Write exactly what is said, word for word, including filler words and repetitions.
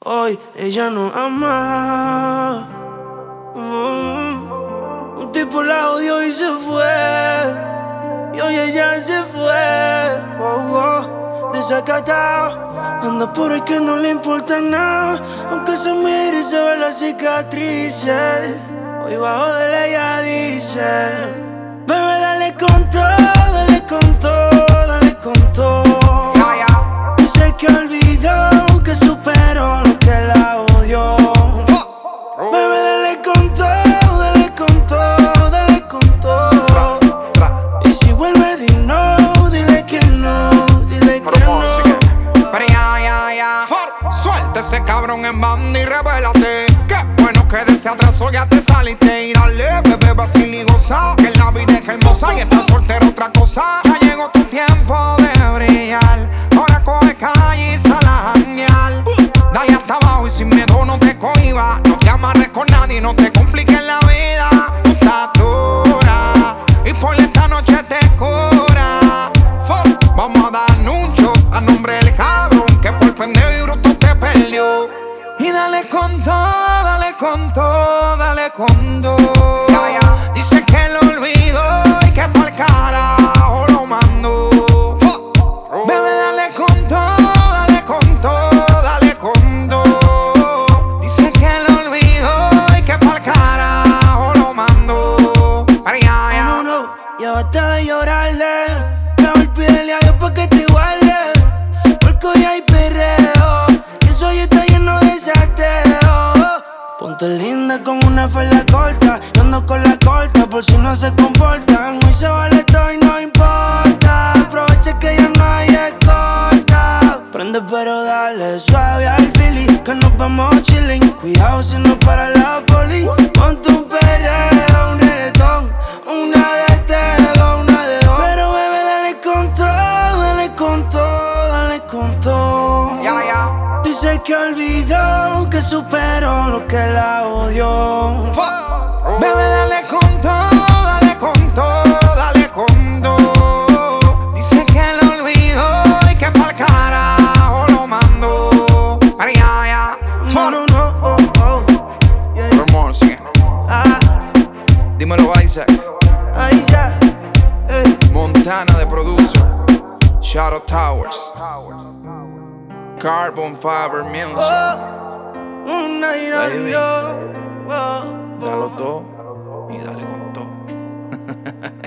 Hoy ella no ama. Mm. Un tipo la odió y se fue. Y hoy ella se fue. Oh, oh. Desacatado. Anda por ahí que no le importa nada. Aunque se mire y se ve las cicatrices. Hoy bajo de la ella dice: bebé, dale con todo, dale con todo, dale con todo. Yeah, yeah. Dice que olvidó, que superó lo que la odió. Oh. Bebé, dale con todo, dale con todo, dale con todo. Tra, tra. Y si vuelve, di no, dile que no, dile que no. Pero ya, ya, ya. Suelta ese cabrón en banda y revélate. Qué bueno que de ese atraso ya te saliste. Y dale, bebé, vacila y goza, que la vida es hermosa y estás soltero otra cosa. Ya llegó tu tiempo de brillar. Ahora coge calle y sal a janguear. Dale hasta abajo y sin miedo no te cohibas. No te amarres con nadie, no te compliques la vida. Tú estás dura y por esta noche te cura. Vamos a darnos un shot a nombre del cabrón que por pendejo y bruto te perdió. Y dale con todo, dale con todo, dale con todo. Ya, ya. Dice que lo olvidó y que pa'l carajo lo mandó. Bebé, dale con todo, dale con todo, dale con todo. Dice que lo olvidó y que pa'l carajo lo mandó. Pero ya, ya. No, no, ya basta de llorarle. Mejor pídele a Dios pa' que te guarde. Porque hoy hay perreo y eso hoy está lleno de sateo. Ponte linda con una falda corta. Yo ando con la corta por si no se comportan. Hoy se vale todo y no importa. Aprovecha que ya no hay escolta. Prende pero dale suave al fili, que nos vamos chilling. Cuidado si no para la poli. Ponte un perreo, un reggaetón, una de tego, una de dos. Pero bebé, dale con todo, dale con todo, dale con todo. Ya, ya. Dice que olvidó, que superó lo que la odió. Bebé, dale con todo, dale con todo, dale con todo. Dice que lo olvidó y que pa'l carajo lo mandó. Pero ya, ya. No, no, no, oh, oh. Yeah. Rumor, sigue. Ah, Dímelo, Isaac. ahí ya. Ey. Montana de producer. Shadow Towers. Carbon Fiber Music. Oh, una ira Baby. yo. Oh, oh. Dalo todo y dale con todo.